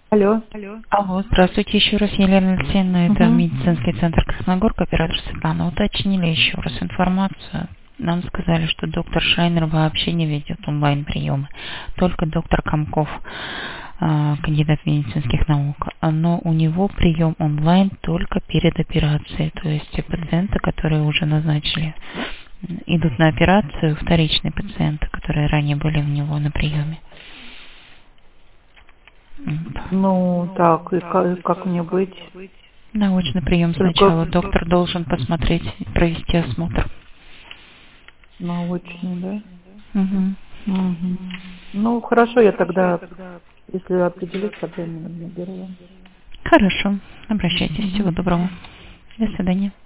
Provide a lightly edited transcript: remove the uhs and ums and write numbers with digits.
Алло. Алло, здравствуйте еще раз, Елена Алексеевна, это Угу. медицинский центр Красногорка, оператор Светлана. Уточнили еще раз информацию. Нам сказали, что доктор Шайнер вообще не ведет онлайн-приемы, только доктор Комков, кандидат медицинских наук. Но у него прием онлайн только перед операцией, то есть те пациенты, которые уже назначили, идут на операцию, вторичные пациенты, которые ранее были у него на приеме. Ну, так, и как мне быть? Научный прием Только сначала. Доктор должен посмотреть, провести осмотр. научный, да? Угу. Угу. Ну, хорошо, я тогда, если определюсь, тогда именно наберу. Хорошо. Обращайтесь. Угу. Всего доброго. До свидания.